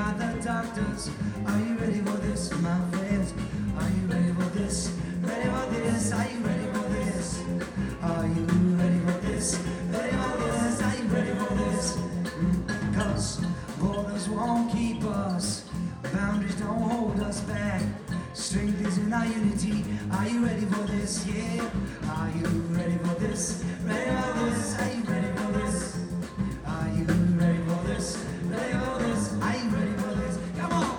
by the doctors. Are you ready for this, my friends? Are you ready for this? Ready for this? Are you ready for this? Are you ready for this? Ready for this? Are you ready for this? 'Cause borders won't keep us, boundaries don't hold us back. Strength is in our unity. Are you ready for this? Yeah. Are you ready for this? Ready for this? Are you ready for this? Are you ready for this? Ready for this? Are you ready for this? Come on!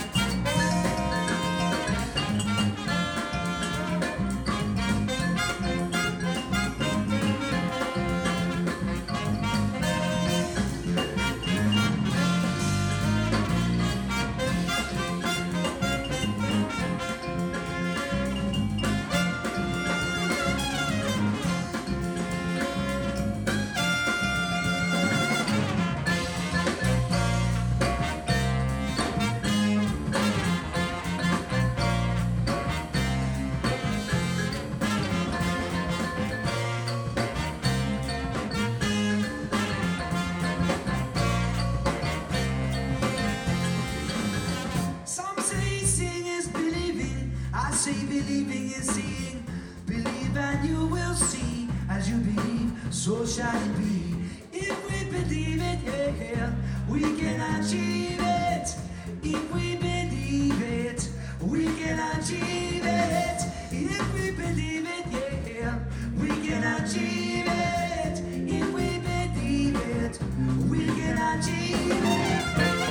I say believing is seeing. Believe and you will see. As you believe, so shall it be. If we believe it, yeah, we can achieve it. If we believe it, we can achieve it. If we believe it, yeah, we can achieve it. If we believe it, we can achieve it.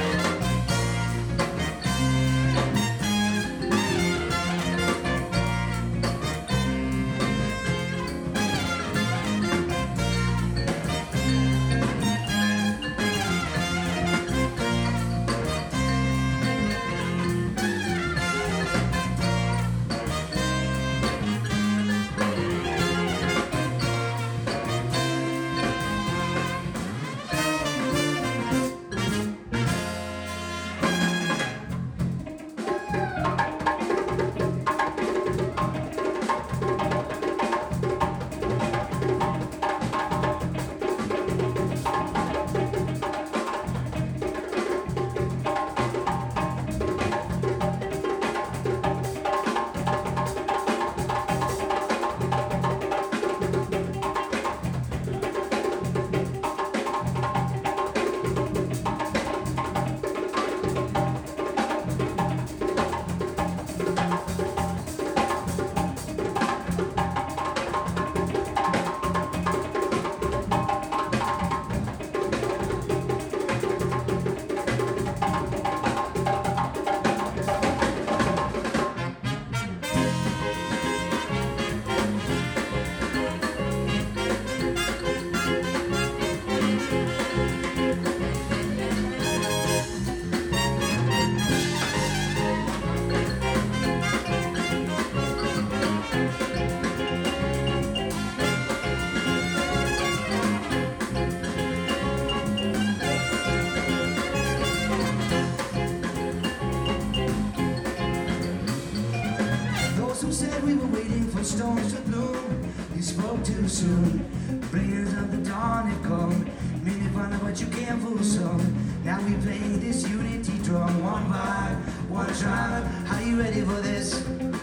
Stones to bloom, you spoke too soon. Bringers of the dawn have come. Many find out what you can't fool some. Now we play this unity drum, one by one tribe. Are you ready for this?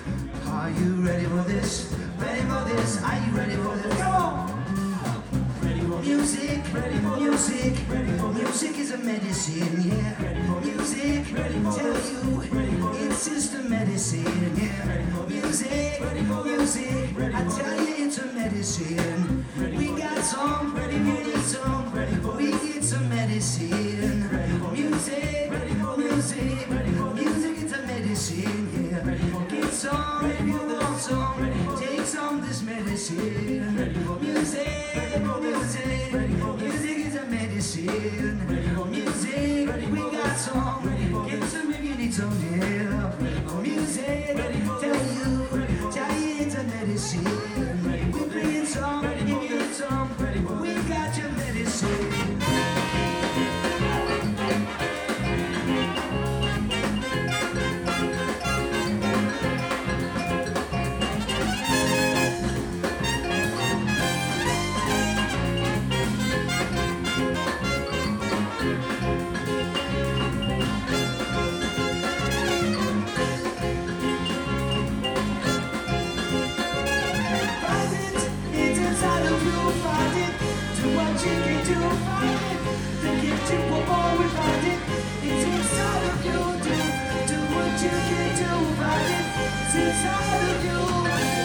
Are you ready for this? Ready for this? Are you ready for this? Come on! Music, music, music is a medicine, yeah. Music, tell you, it's just a medicine, yeah. Music, music, I tell you it's a medicine. We got some, we need some, we need some medicine. Music, music, music is a medicine, yeah. Get some if you want some, take some this medicine. Music, music, music is a medicine. Music, we got some, get some if you need some, yeah. Music, tell you it's a medicine. We bring some, if you need some, we got your medicine. searching for more, we find it. It's inside of you. Do what you can do, find it. It's inside of you.